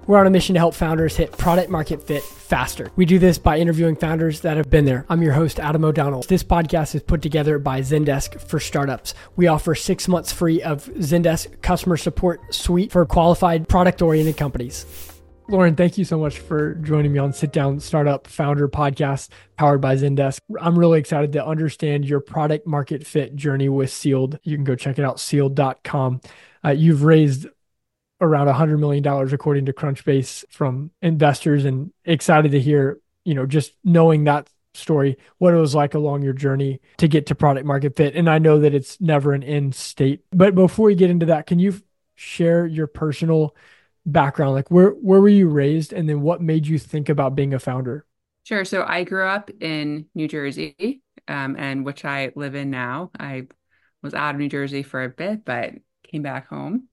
We're on a mission to help founders hit product market fit faster. We do this by interviewing founders that have been there. I'm your host, Adam O'Donnell. This podcast is put together by Zendesk for startups. We offer 6 months free of Zendesk customer support suite for qualified product-oriented companies. Lauren, thank you so much for joining me on Sit Down Startup Founder Podcast powered by Zendesk. I'm really excited to understand your product market fit journey with Sealed. You can go check it out, sealed.com. You've raised around $100 million according to Crunchbase from investors, and excited to hear, just knowing that story, what it was like along your journey to get to product market fit. And I know that it's never an end state. But before we get into that, can you share your personal background? Like where were you raised, and then what made you think about being a founder? Sure. So I grew up in New Jersey, and which I live in now. I was out of New Jersey for a bit, but came back home.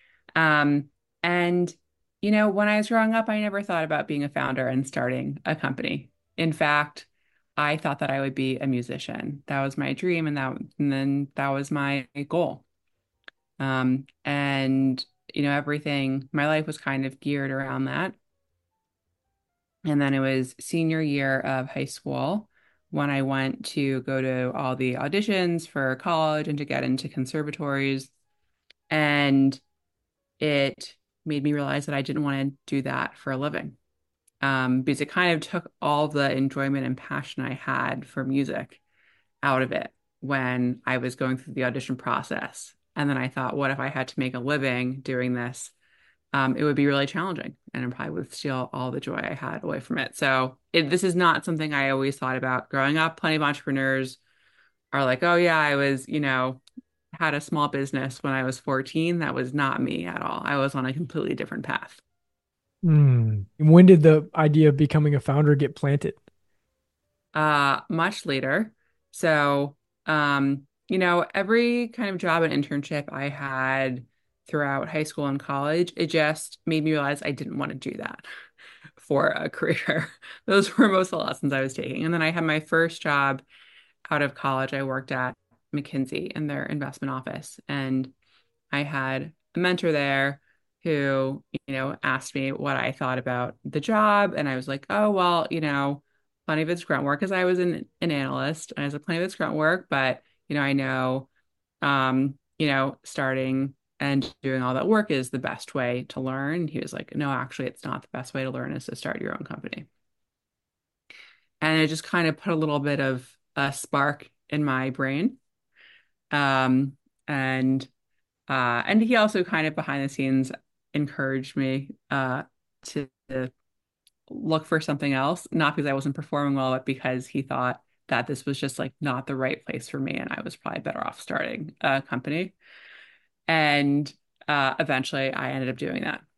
And, when I was growing up, I never thought about being a founder and starting a company. In fact, I thought that I would be a musician. That was my dream, and then that was my goal. And everything, my life was kind of geared around that. And then it was senior year of high school when I went to go to all the auditions for college and to get into conservatories. And it made me realize that I didn't want to do that for a living, because it kind of took all the enjoyment and passion I had for music out of it when I was going through the audition process. And then I thought, what if I had to make a living doing this? It would be really challenging, and it probably would steal all the joy I had away from it. So this is not something I always thought about growing up. Plenty of entrepreneurs are like, oh yeah, I was, had a small business when I was 14. That was not me at all. I was on a completely different path. When did the idea of becoming a founder get planted? Much later. So, every kind of job and internship I had throughout high school and college, it just made me realize I didn't want to do that for a career. Those were most of the lessons I was taking. And then I had my first job out of college. I worked at McKinsey in their investment office, and I had a mentor there who, asked me what I thought about the job. And I was like, oh, well, plenty of it's grunt work, because I was an analyst, and I was like, plenty of it's grunt work, but, I know, starting and doing all that work is the best way to learn. He was like, no, actually, it's not. The best way to learn is to start your own company. And it just kind of put a little bit of a spark in my brain. Um, and he also kind of behind the scenes encouraged me to look for something else, not because I wasn't performing well, but because he thought that this was just like not the right place for me, and I was probably better off starting a company. And eventually I ended up doing that.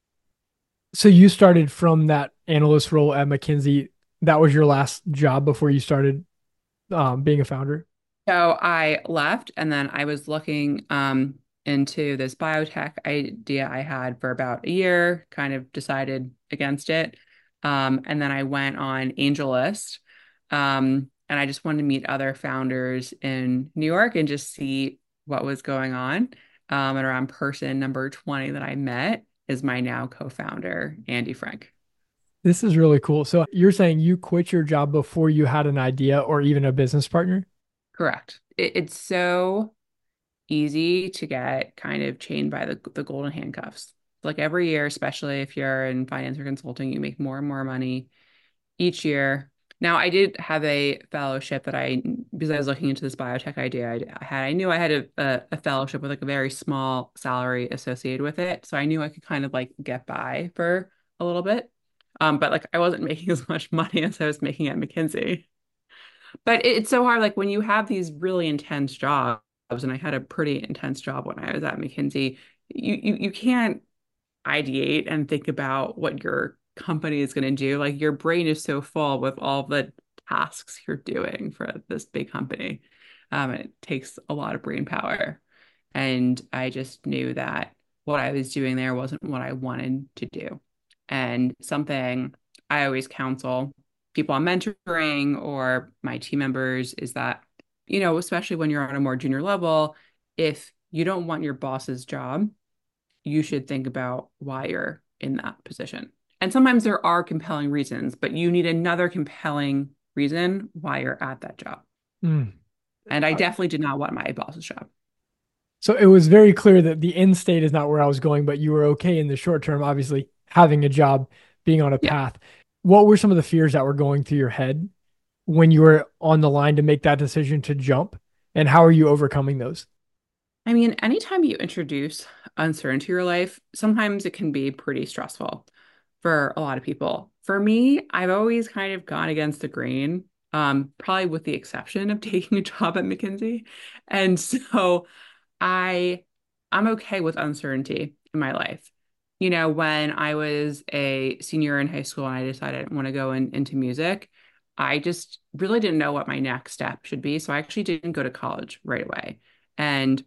So you started from that analyst role at McKinsey. That was your last job before you started being a founder? So I left, and then I was looking into this biotech idea I had for about a year, kind of decided against it. And then I went on AngelList, and I just wanted to meet other founders in New York and just see what was going on. And around person number 20 that I met is my now co-founder, Andy Frank. This is really cool. So you're saying you quit your job before you had an idea or even a business partner? Correct. It's so easy to get kind of chained by the golden handcuffs. Like every year, especially if you're in finance or consulting, you make more and more money each year. Now, I did have a fellowship because I was looking into this biotech idea I knew I had a fellowship with like a very small salary associated with it. So I knew I could kind of like get by for a little bit. But like I wasn't making as much money as I was making at McKinsey. But it's so hard, like when you have these really intense jobs, and I had a pretty intense job when I was at McKinsey, you can't ideate and think about what your company is going to do. Like your brain is so full with all the tasks you're doing for this big company. It takes a lot of brain power. And I just knew that what I was doing there wasn't what I wanted to do. And something I always counsel people I'm mentoring or my team members is that, especially when you're on a more junior level, if you don't want your boss's job, you should think about why you're in that position. And sometimes there are compelling reasons, but you need another compelling reason why you're at that job. Mm. And I definitely did not want my boss's job. So it was very clear that the end state is not where I was going, but you were okay in the short term, obviously, having a job, being on a Yeah. path. What were some of the fears that were going through your head when you were on the line to make that decision to jump? And how are you overcoming those? I mean, anytime you introduce uncertainty to your life, sometimes it can be pretty stressful for a lot of people. For me, I've always kind of gone against the grain, probably with the exception of taking a job at McKinsey. And so I I'm okay with uncertainty in my life. You know, when I was a senior in high school and I decided I want to go into music, I just really didn't know what my next step should be. So I actually didn't go to college right away. And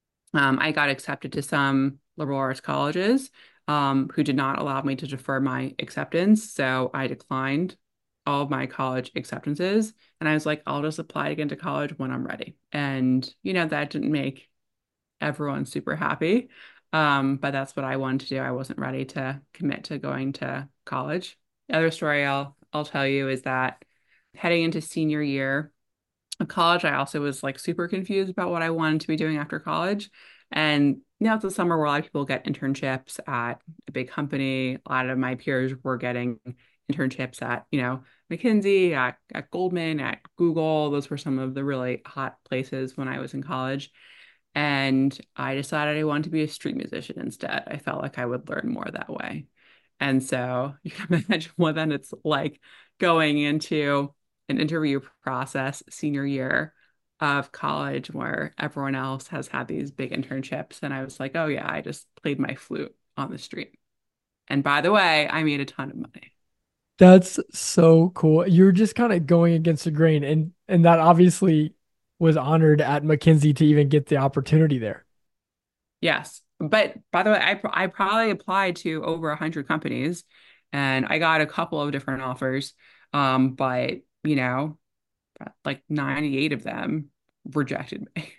I got accepted to some liberal arts colleges who did not allow me to defer my acceptance. So I declined all of my college acceptances. And I was like, I'll just apply again to college when I'm ready. And, you know, that didn't make everyone super happy. But that's what I wanted to do. I wasn't ready to commit to going to college. The other story I'll tell you is that heading into senior year, college, I also was like super confused about what I wanted to be doing after college. And now it's the summer where a lot of people get internships at a big company. A lot of my peers were getting internships at, you know, McKinsey, at Goldman, at Google. Those were some of the really hot places when I was in college. And I decided I wanted to be a street musician instead. I felt like I would learn more that way. And so you can imagine what then it's like going into an interview process senior year of college where everyone else has had these big internships. And I was like, oh, yeah, I just played my flute on the street. And by the way, I made a ton of money. That's so cool. You're just kind of going against the grain, and that obviously was honored at McKinsey to even get the opportunity there. Yes. But by the way, I probably applied to over 100 companies and I got a couple of different offers. But, you know, like 98 of them rejected me.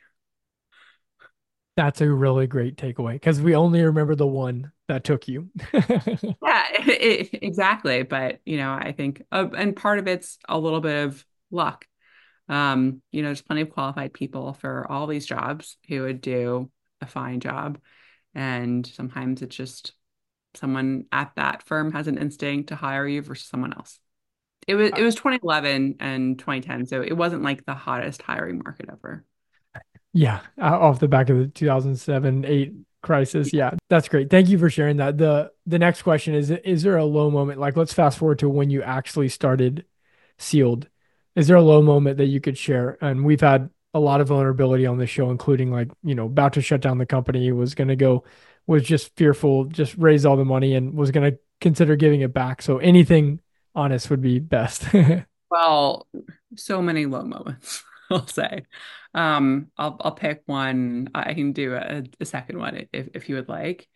That's a really great takeaway because we only remember the one that took you. Yeah, exactly. But, you know, I think, and part of it's a little bit of luck. You know, there's plenty of qualified people for all these jobs who would do a fine job. And sometimes it's just someone at that firm has an instinct to hire you versus someone else. It was 2011 and 2010, so it wasn't like the hottest hiring market ever. Yeah, off the back of the 2007, 8 crisis. Yeah, that's great. Thank you for sharing that. The next question is there a low moment? Like let's fast forward to when you actually started Sealed. Is there a low moment that you could share? And we've had a lot of vulnerability on this show, including like, about to shut down the company, was going to go, was just fearful, just raise all the money and was going to consider giving it back. So anything honest would be best. Well, so many low moments, I'll say. I'll pick one. I can do a second one if you would like.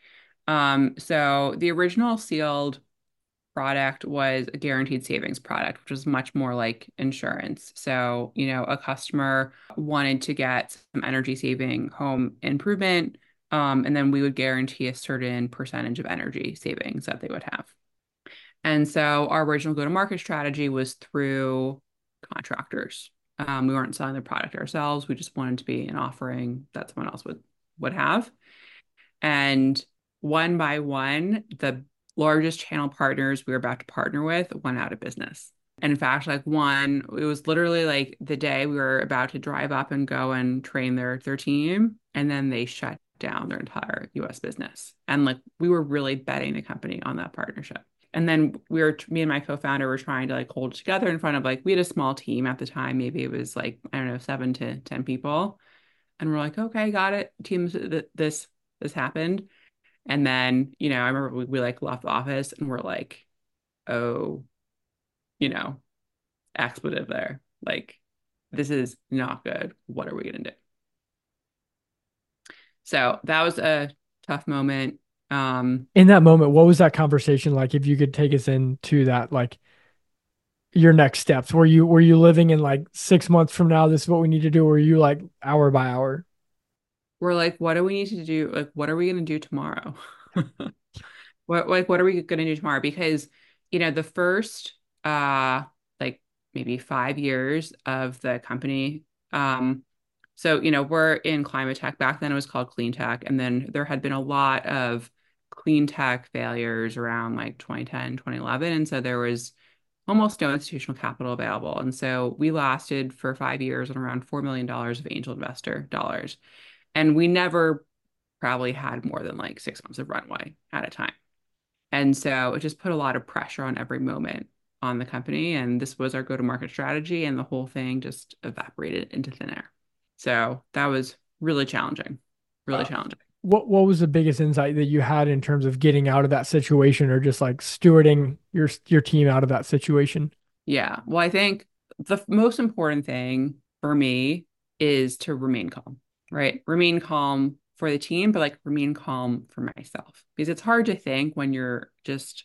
So the original Sealed product was a guaranteed savings product, which was much more like insurance. So, you know, a customer wanted to get some energy saving home improvement, and then we would guarantee a certain percentage of energy savings that they would have. And so our original go-to-market strategy was through contractors. We weren't selling the product ourselves. We just wanted to be an offering that someone else would have. And one by one, the largest channel partners we were about to partner with went out of business. And in fact, like one, it was literally like the day we were about to drive up and go and train their team, and then they shut down their entire US business. And like we were really betting the company on that partnership. And then me and my co-founder were trying to like hold it together in front of like, we had a small team at the time. Maybe it was like, I don't know, 7 to 10 people. And we're like, okay, got it. Teams, this happened. And then, you know, I remember we like left the office and we're like, oh, you know, expletive there. Like, this is not good. What are we gonna do? So that was a tough moment. In that moment, what was that conversation like? If you could take us into that, like your next steps, were you living in like 6 months from now, this is what we need to do? Or were you like hour by hour? We're like, what do we need to do? Like, what are we gonna do tomorrow? what are we going to do tomorrow? Because, the first like maybe 5 years of the company, so, we're in climate tech. Back then it was called clean tech. And then there had been a lot of clean tech failures around like 2010, 2011. And so there was almost no institutional capital available. And so we lasted for 5 years on around $4 million of angel investor dollars. And we never probably had more than like 6 months of runway at a time. And so it just put a lot of pressure on every moment on the company. And this was our go-to-market strategy, and the whole thing just evaporated into thin air. So that was really challenging, really Uh, challenging. what was the biggest insight that you had in terms of getting out of that situation, or just like stewarding your team out of that situation? Yeah. Well, I think the most important thing for me is to remain calm, right? Remain calm for the team, but like remain calm for myself because it's hard to think when you're just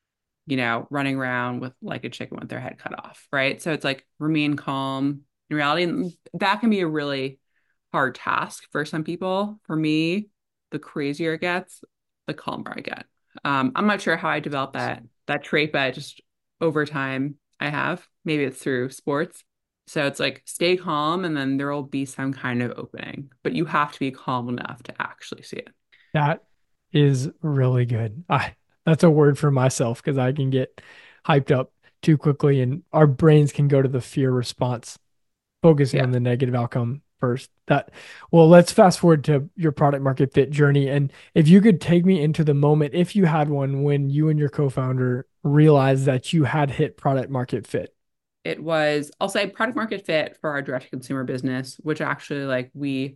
running around with like a chicken with their head cut off, right? So it's like remain calm in reality. And that can be a really hard task for some people. For me, the crazier it gets, the calmer I get. I'm not sure how I developed that trait, but just over time I have. Maybe it's through sports. So it's like stay calm and then there will be some kind of opening, but you have to be calm enough to actually see it. That is really good. That's a word for myself because I can get hyped up too quickly and our brains can go to the fear response, focusing Yeah. on the negative outcome first. Well, let's fast forward to your product market fit journey. And if you could take me into the moment, if you had one, when you and your co-founder realized that you had hit product market fit. It was, I'll say product market fit for our direct to consumer business, which actually like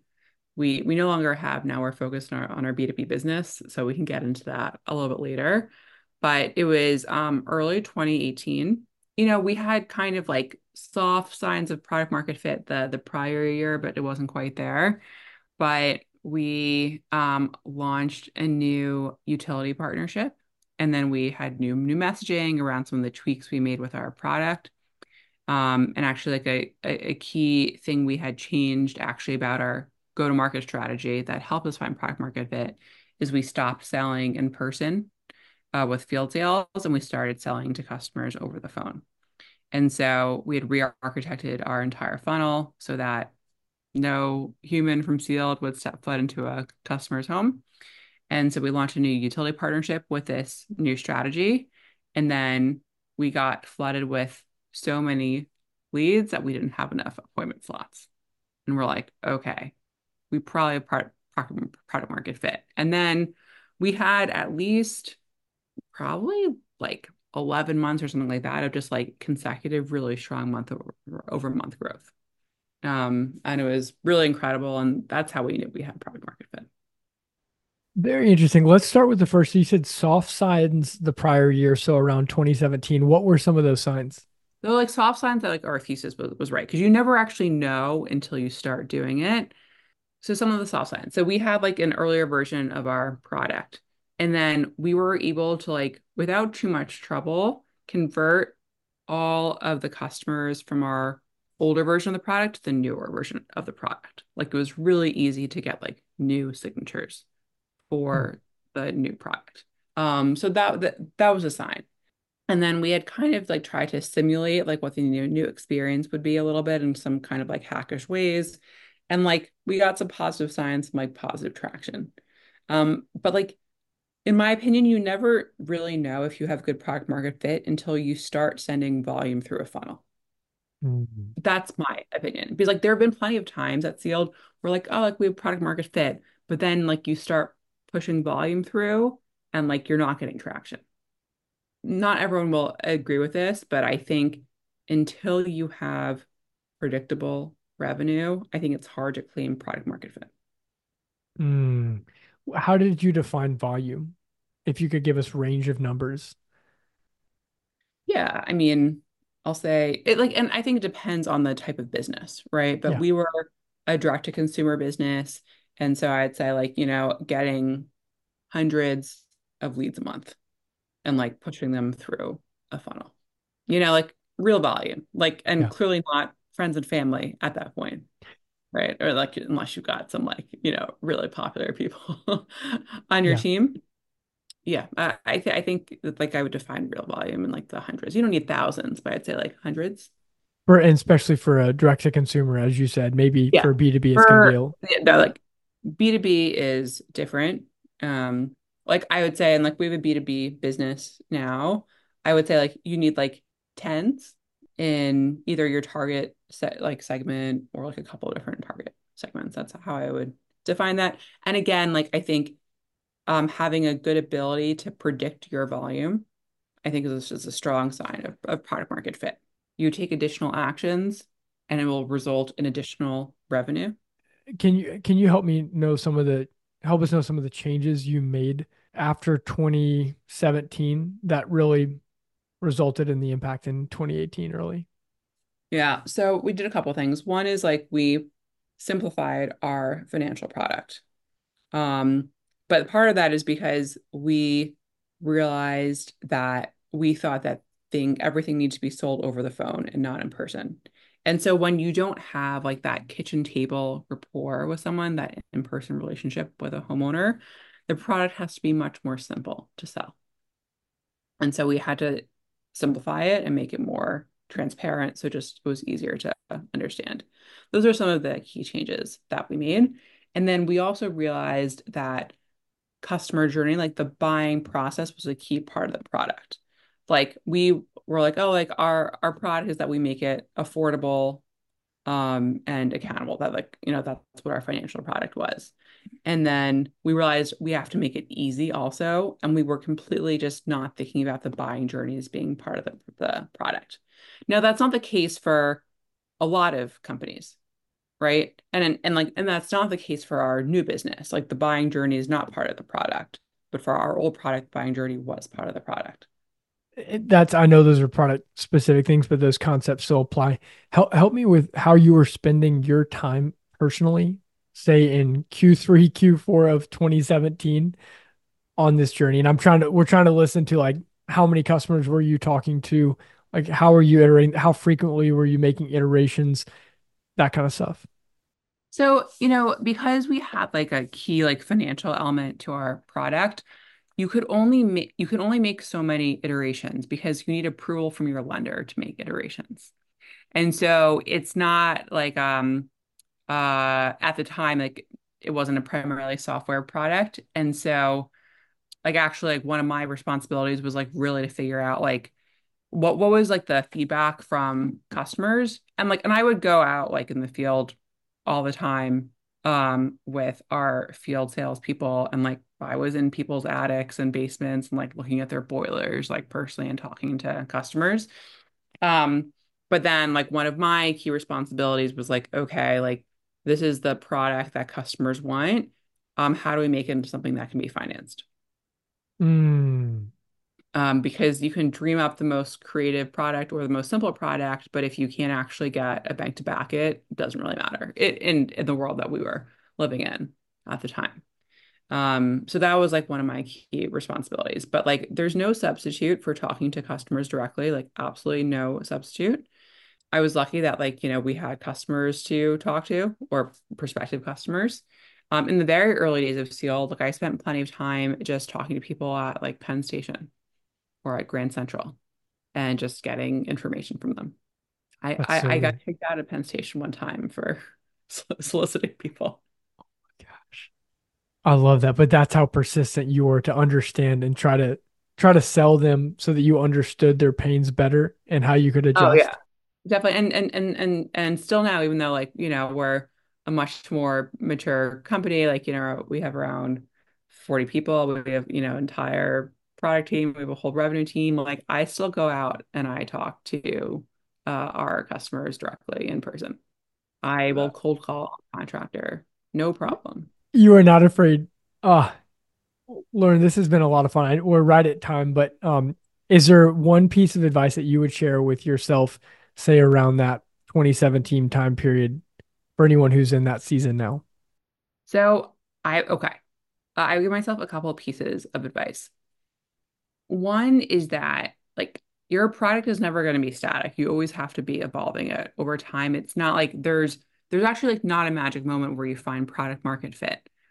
we no longer have. Now we're focused on our B2B business, so we can get into that a little bit later. But it was early 2018. We had kind of like soft signs of product market fit the prior year, but it wasn't quite there. But we launched a new utility partnership, and then we had new messaging around some of the tweaks we made with our product. And actually, like a key thing we had changed actually about our go-to-market strategy that helped us find product market fit is we stopped selling in person with field sales and we started selling to customers over the phone. And so we had re-architected our entire funnel so that no human from Sealed would step foot into a customer's home. And so we launched a new utility partnership with this new strategy. And then we got flooded with so many leads that we didn't have enough appointment slots. And we're like, okay, we probably have product market fit. And then we had at least probably like 11 months or something like that of just like consecutive, really strong over month growth. And it was really incredible. And that's how we knew we had product market fit. Very interesting. Let's start with the first. You said soft signs the prior year, so around 2017. What were some of those signs? Though like soft signs that like our thesis was right because you never actually know until you start doing it. So some of the soft signs. So we had like an earlier version of our product, and then we were able to like without too much trouble convert all of the customers from our older version of the product to the newer version of the product. Like it was really easy to get like new signatures Hmm. for the new product. So that was a sign. And then we had kind of like tried to simulate like what the new experience would be a little bit in some kind of like hackish ways. And like we got some positive signs, some like positive traction. But like in my opinion, you never really know if you have good product market fit until you start sending volume through a funnel. Hmm. That's my opinion. Because like there have been plenty of times at Sealed where like, oh, like we have product market fit, but then like you start pushing volume through and like you're not getting traction. Not everyone will agree with this, but I think until you have predictable revenue, I think it's hard to claim product market fit. Hmm. How did you define volume? If you could give us range of numbers. Yeah, I mean, I'll say it like, and I think it depends on the type of business, right? But Yeah. we were a direct to consumer business. And so I'd say like, getting hundreds of leads a month and like pushing them through a funnel, like real volume, like, and Yeah. clearly not friends and family at that point. Right? Or like unless you've got some like, really popular people on your Yeah. team. Yeah, I think that, like, I would define real volume in like the hundreds. You don't need thousands, but I'd say like hundreds. For and especially for a direct to consumer, as you said, maybe Yeah. for B2B, it's going to be For yeah, no, like B2B is different. Like I would say, and like we have a B2B business now, I would say like you need like tens in either your target set like segment or like a couple of different target segments. That's how I would define that. And again, like I think having a good ability to predict your volume, I think is a strong sign of product market fit. You take additional actions and it will result in additional revenue. can you help us know some of the changes you made after 2017 that really resulted in the impact in 2018 early? Yeah. So we did a couple things. One is like we simplified our financial product. Um, but part of that is because we realized that we thought that everything needs to be sold over the phone and not in person. And so when you don't have like that kitchen table rapport with someone, that in-person relationship with a homeowner, the product has to be much more simple to sell. And so we had to simplify it and make it more transparent. So just it was easier to understand. Those are some of the key changes that we made. And then we also realized that customer journey, like the buying process, was a key part of the product. Like we were like, oh, like our product is that we make it affordable and accountable. That like, that's what our financial product was. And then we realized we have to make it easy also. And we were completely just not thinking about the buying journey as being part of the product. Now, that's not the case for a lot of companies, right? And that's not the case for our new business. Like the buying journey is not part of the product, but for our old product, buying journey was part of the product. That's I know those are product specific things, but those concepts still apply. Help me with how you were spending your time personally, say in Q3, Q4 of 2017 on this journey. And we're trying to listen to like how many customers were you talking to? Like how are you iterating? How frequently were you making iterations? That kind of stuff. So, because we had like a key like financial element to our product, you can only make so many iterations because you need approval from your lender to make iterations. And so it's not like at the time like it wasn't a primarily software product. And so like actually like one of my responsibilities was like really to figure out like what was like the feedback from customers and I would go out like in the field all the time with our field salespeople and like I was in people's attics and basements and like looking at their boilers like personally and talking to customers. um but then like one of my key responsibilities was like, okay, like this is the product that customers want. How do we make it into something that can be financed? Mm. Because you can dream up the most creative product or the most simple product, but if you can't actually get a bank to back it, it doesn't really matter. In the world that we were living in at the time. So that was like one of my key responsibilities. But like there's no substitute for talking to customers directly, like absolutely no substitute. I was lucky that like, we had customers to talk to or prospective customers. In the very early days of Seal, like I spent plenty of time just talking to people at like Penn Station or at Grand Central and just getting information from them. I, That's I, I got so kicked out of Penn Station one time for soliciting people. gosh. I love that. But that's how persistent you were to understand and try to sell them so that you understood their pains better and how you could Oh yeah, adjust. definitely. And still now, even though like, we're a much more mature company, like, we have around 40 people, we have, entire product team, we have a whole revenue team. Like I still go out and I talk to our customers directly in person. I will cold call a contractor, no problem. You are not afraid. Ah, Lauren, this has been a lot of fun. We're right at time, but is there one piece of advice that you would share with yourself, say around that 2017 time period, for anyone who's in that season now? So okay. I give myself a couple of pieces of advice. One is that like your product is never going to be static. You always have to be evolving it over time. It's not like there's actually like not a magic moment where you find product market fit,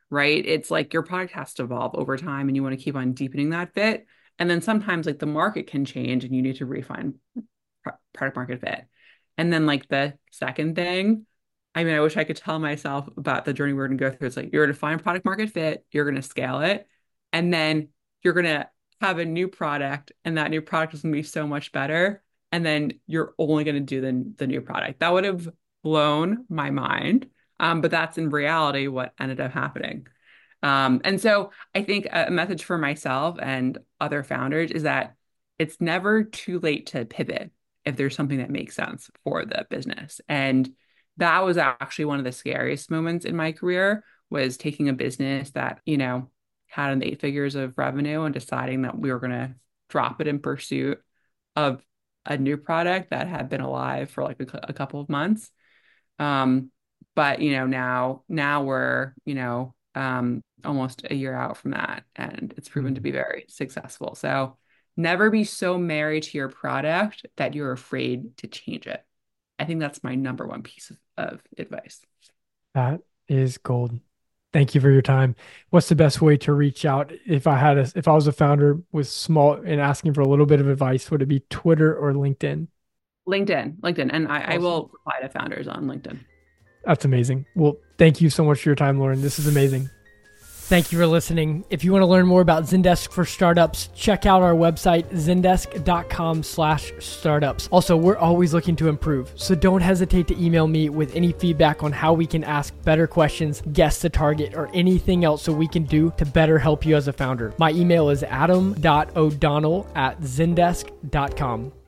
right? It's like your product has to evolve over time and you want to keep on deepening that fit. And then sometimes like the market can change and you need to refine product market fit. And then like the second thing, I mean, I wish I could tell myself about the journey we're going to go through. It's like you're going to find product market fit, you're going to scale it, and then you're going to have a new product, and that new product is going to be so much better. And then you're only going to do the new product. That would have blown my mind. But that's in reality what ended up happening. And so I think a message for myself and other founders is that it's never too late to pivot if there's something that makes sense for the business. And that was actually one of the scariest moments in my career was taking a business that, had an 8 figures of revenue and deciding that we were going to drop it in pursuit of a new product that had been alive for like a couple of months. But now we're, almost a year out from that, and it's proven to be very successful. So never be so married to your product that you're afraid to change it. I think that's my number one piece of advice. That is gold. Thank you for your time. What's the best way to reach out if I was a founder with small and asking for a little bit of advice? Would it be Twitter or LinkedIn? LinkedIn. And I Awesome. will reply to founders on LinkedIn. That's amazing. Well, thank you so much for your time, Lauren. This is amazing. Thank you for listening. If you want to learn more about Zendesk for Startups, check out our website, zendesk.com/startups. Also, we're always looking to improve, so don't hesitate to email me with any feedback on how we can ask better questions, guess the target, or anything else so we can do to better help you as a founder. My email is adam.o'donnell@zendesk.com.